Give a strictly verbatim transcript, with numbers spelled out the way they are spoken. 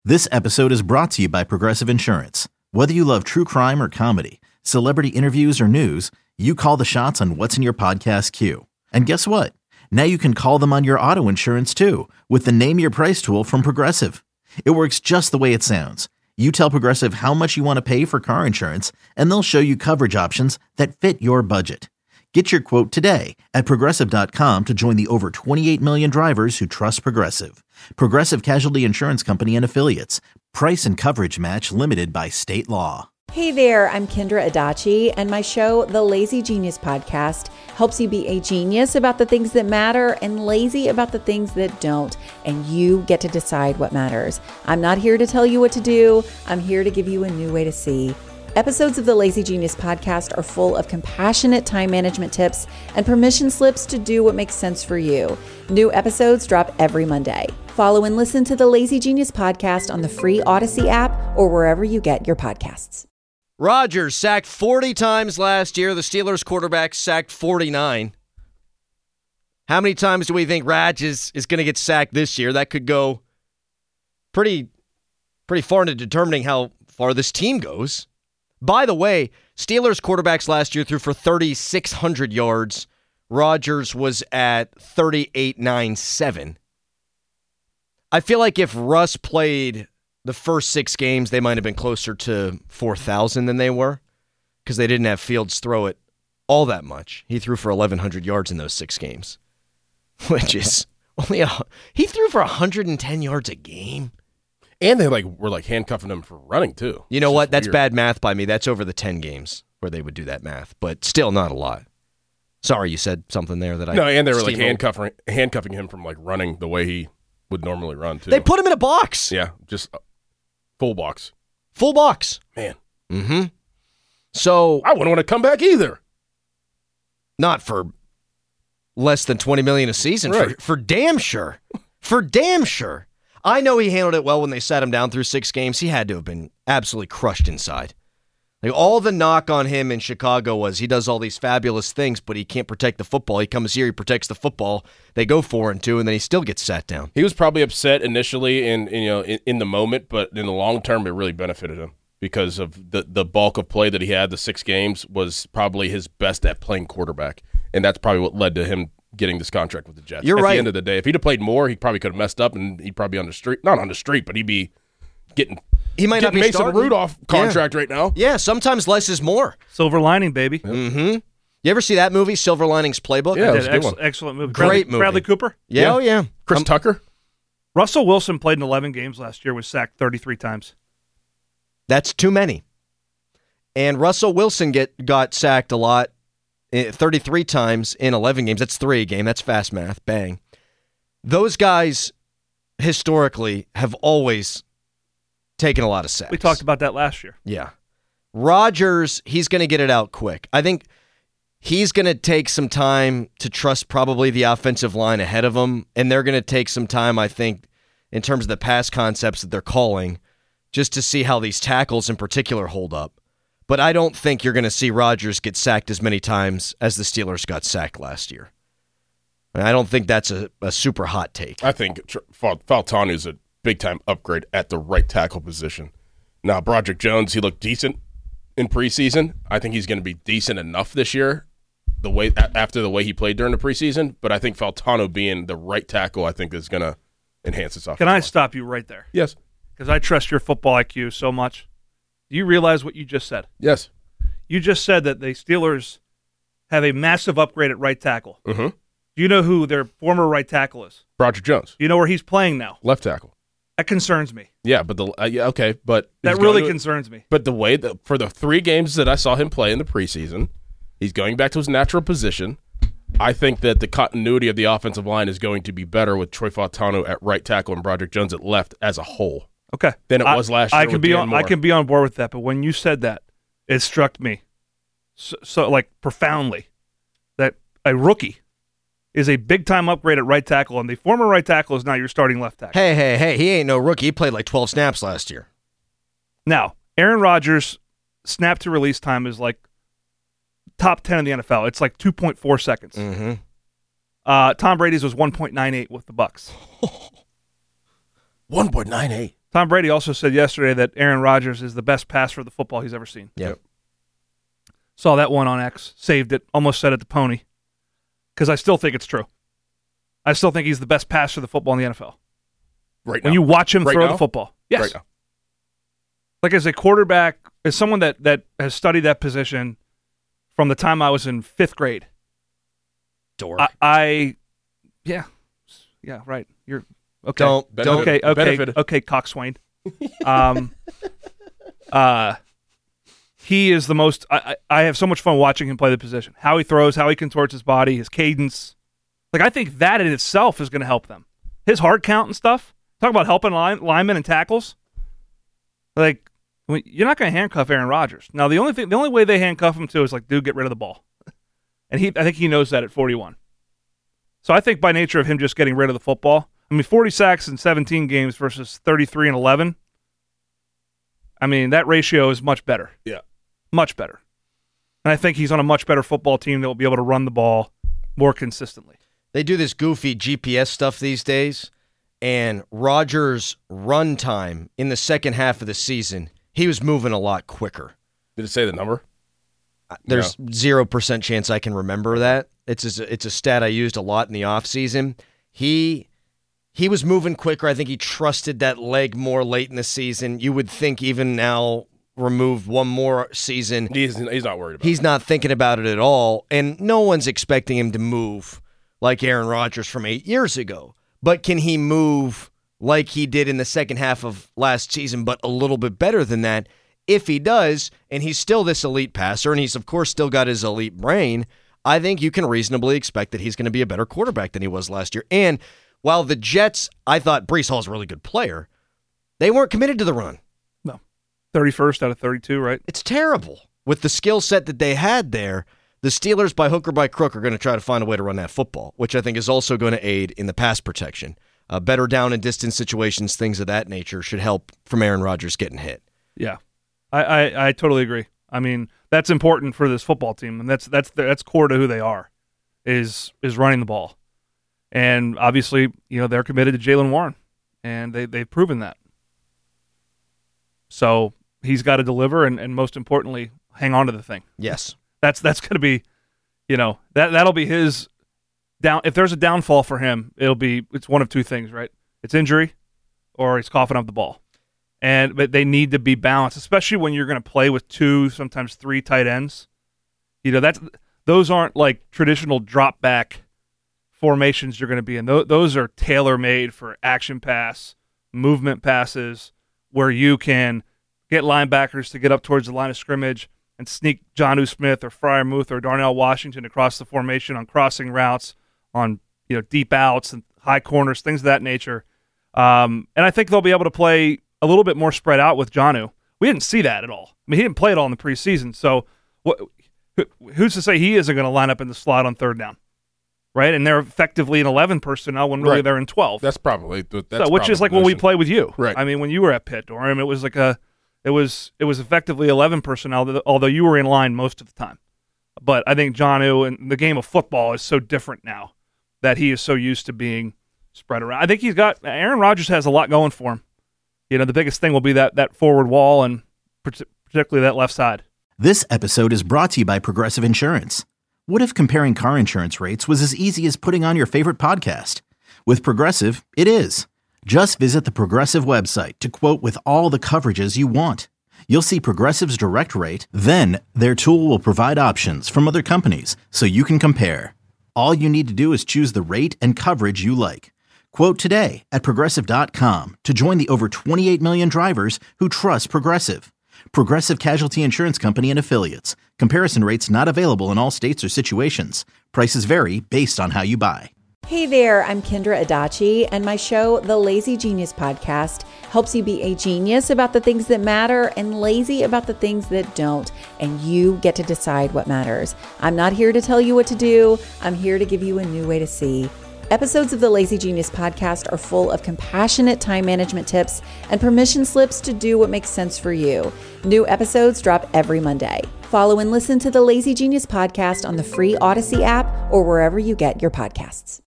This episode is brought to you by Progressive Insurance. Whether you love true crime or comedy, celebrity interviews or news, you call the shots on what's in your podcast queue. And guess what? Now you can call them on your auto insurance too with the Name Your Price tool from Progressive. It works just the way it sounds. You tell Progressive how much you want to pay for car insurance, and they'll show you coverage options that fit your budget. Get your quote today at Progressive dot com to join the over twenty-eight million drivers who trust Progressive. Progressive Casualty Insurance Company and Affiliates. Price and coverage match limited by state law. Hey there, I'm Kendra Adachi, and my show, The Lazy Genius Podcast, helps you be a genius about the things that matter and lazy about the things that don't, and you get to decide what matters. I'm not here to tell you what to do. I'm here to give you a new way to see. Episodes of the Lazy Genius Podcast are full of compassionate time management tips and permission slips to do what makes sense for you. New episodes drop every Monday. Follow and listen to the Lazy Genius Podcast on the free Odyssey app or wherever you get your podcasts. Rodgers sacked forty times last year. The Steelers quarterback sacked forty-nine. How many times do we think Rodgers is going to get sacked this year? That could go pretty, pretty far into determining how far this team goes. By the way, Steelers quarterbacks last year threw for thirty-six hundred yards. Rodgers was at thirty-eight ninety-seven. I feel like if Russ played the first six games, they might have been closer to four thousand than they were because they didn't have Fields throw it all that much. He threw for eleven hundred yards in those six games, which is only a... He threw for one hundred ten yards a game. And they like were like handcuffing him for running too. You know what? That's weird. Bad math by me. That's over the ten games where they would do that math, but still not a lot. Sorry, you said something there that I... No, and they were like handcuffing, handcuffing him from like running the way he would normally run too. They put him in a box. Yeah, just... Full box. Full box. Man. Mm-hmm. So... I wouldn't want to come back either. Not for less than twenty million dollars a season. Right. For, for damn sure. For damn sure. I know he handled it well when they sat him down through six games. He had to have been absolutely crushed inside. Like, all the knock on him in Chicago was he does all these fabulous things, but he can't protect the football. He comes here, he protects the football. They go four and two, and then he still gets sat down. He was probably upset initially in, in you know in, in the moment, but in the long term, it really benefited him because of the the bulk of play that he had. The six games was probably his best at playing quarterback, and that's probably what led to him getting this contract with the Jets. You're at right. At the end of the day, if he'd have played more, he probably could have messed up, and he'd probably be on the street. Not on the street, but he'd be getting. He might not be Mason starting. Rudolph contract yeah. right now. Yeah, sometimes less is more. Silver Lining, baby. Mm-hmm. You ever see that movie, Silver Linings Playbook? Yeah, it was a good Ex- one. Excellent movie. Great Bradley, movie. Bradley Cooper. Yeah, Yeah. oh yeah. Chris Um, Tucker. Russell Wilson played in eleven games last year, was sacked thirty-three times. That's too many. And Russell Wilson get got sacked a lot, eh, thirty-three times in eleven games. That's three a game. That's fast math. Bang. Those guys, historically, have always taken a lot of sacks. We talked about that last year. Yeah. Rodgers, he's going to get it out quick. I think he's going to take some time to trust probably the offensive line ahead of him, and they're going to take some time, I think, in terms of the pass concepts that they're calling, just to see how these tackles in particular hold up. But I don't think you're going to see Rodgers get sacked as many times as the Steelers got sacked last year. I don't think that's a, a super hot take. I think Fal- Faltanu is a big-time upgrade at the right tackle position. Now, Broderick Jones, he looked decent in preseason. I think he's going to be decent enough this year the way after the way he played during the preseason, but I think Faltanu being the right tackle, I think is going to enhance his offense. Can I stop you right there? Yes. Because I trust your football I Q so much. Do you realize what you just said? Yes. You just said that the Steelers have a massive upgrade at right tackle. Mm-hmm. Do you know who their former right tackle is? Broderick Jones. Do you know where he's playing now? Left tackle. That concerns me. Yeah, but the uh, yeah, okay, but That he's really going to- concerns me. But the way that for the three games that I saw him play in the preseason, he's going back to his natural position. I think that the continuity of the offensive line is going to be better with Troy Fautanu at right tackle and Broderick Jones at left as a whole. Okay. Than it I, was last year I can with be Dan on. Moore. I can be on board with that. But when you said that, it struck me so, so like profoundly that a rookie is a big time upgrade at right tackle, and the former right tackle is now your starting left tackle. Hey, hey, hey, he ain't no rookie. He played like twelve snaps last year. Now, Aaron Rodgers' snap to release time is like top ten in the N F L. It's like two point four seconds. Mm-hmm. Uh, Tom Brady's was one point nine eight with the Bucks. one point nine eight. Tom Brady also said yesterday that Aaron Rodgers is the best passer of the football he's ever seen. Yep. Saw that one on X, saved it, almost said it to Pony, because I still think it's true. I still think he's the best passer of the football in the N F L. Right When now. you watch him Right throw now? the football. Yes. Right now. Like as a quarterback, as someone that, that has studied that position from the time I was in fifth grade, Dork. I, I yeah, yeah, right. You're okay. Don't don't. okay, okay, Benefited. okay, coxswain. Um, uh, he is the most. I, I I have so much fun watching him play the position. How he throws, how he contorts his body, his cadence. Like I think that in itself is going to help them. His hard count and stuff. Talk about helping line, linemen and tackles. Like I mean, you're not going to handcuff Aaron Rodgers. Now the only thing, the only way they handcuff him to is like, dude, get rid of the ball. And he, I think he knows that at forty-one. So I think by nature of him just getting rid of the football, I mean, forty sacks in seventeen games versus thirty-three and eleven. I mean, that ratio is much better. Yeah. Much better. And I think he's on a much better football team that will be able to run the ball more consistently. They do this goofy G P S stuff these days, and Rodgers' run time in the second half of the season, he was moving a lot quicker. Did it say the number? There's zero percent chance I can remember that. It's a, it's a stat I used a lot in the offseason. He he was moving quicker. I think he trusted that leg more late in the season. You would think even now, removed one more season, He's, he's not worried about he's it. not thinking about it at all. And no one's expecting him to move like Aaron Rodgers from eight years ago. But can he move like he did in the second half of last season, but a little bit better than that? If he does, and he's still this elite passer, and he's, of course, still got his elite brain, I think you can reasonably expect that he's going to be a better quarterback than he was last year. And while the Jets, I thought Breece Hall's a really good player, they weren't committed to the run. No. thirty-first out of thirty-two, right? It's terrible. With the skill set that they had there, the Steelers, by hook or by crook, are going to try to find a way to run that football, which I think is also going to aid in the pass protection. Uh, better down and distance situations, things of that nature, should help from Aaron Rodgers getting hit. Yeah. I, I, I totally agree. I mean, that's important for this football team, and that's that's that's core to who they are, is is running the ball. And obviously, you know, they're committed to Jaylen Warren, and they, they've proven that. So he's got to deliver, and, and most importantly, hang on to the thing. Yes. That's that's going to be, you know, that that'll be his down. If there's a downfall for him, it'll be it's one of two things, right? It's injury, or he's coughing up the ball. And but they need to be balanced, especially when you're going to play with two, sometimes three tight ends. You know, that's those aren't like traditional drop back formations you're going to be in. Those, those are tailor made for action pass, movement passes, where you can get linebackers to get up towards the line of scrimmage and sneak Jonnu Smith or Freiermuth or Darnell Washington across the formation on crossing routes, on you know deep outs and high corners, things of that nature. Um, and I think they'll be able to play a little bit more spread out with Jonnu. We didn't see that at all. I mean, he didn't play at all in the preseason. So what, who's to say he isn't going to line up in the slot on third down, right? And they're effectively an eleven personnel when really Right. they're in twelve. That's probably that's so, which probably is like the when we position. play with you. Right. I mean, when you were at Pitt, Durham, it was like a, it was it was effectively eleven personnel, although you were in line most of the time. But I think Jonnu and the game of football is so different now that he is so used to being spread around. I think he's got Aaron Rodgers has a lot going for him. You know, the biggest thing will be that that forward wall and particularly that left side. This episode is brought to you by Progressive Insurance. What if comparing car insurance rates was as easy as putting on your favorite podcast? With Progressive, it is. Just visit the Progressive website to quote with all the coverages you want. You'll see Progressive's direct rate, then their tool will provide options from other companies so you can compare. All you need to do is choose the rate and coverage you like. Quote today at Progressive dot com to join the over twenty-eight million drivers who trust Progressive. Progressive Casualty Insurance Company and Affiliates. Comparison rates not available in all states or situations. Prices vary based on how you buy. Hey there, I'm Kendra Adachi, and my show, The Lazy Genius Podcast, helps you be a genius about the things that matter and lazy about the things that don't, and you get to decide what matters. I'm not here to tell you what to do. I'm here to give you a new way to see. Episodes of the Lazy Genius Podcast are full of compassionate time management tips and permission slips to do what makes sense for you. New episodes drop every Monday. Follow and listen to the Lazy Genius Podcast on the free Odyssey app or wherever you get your podcasts.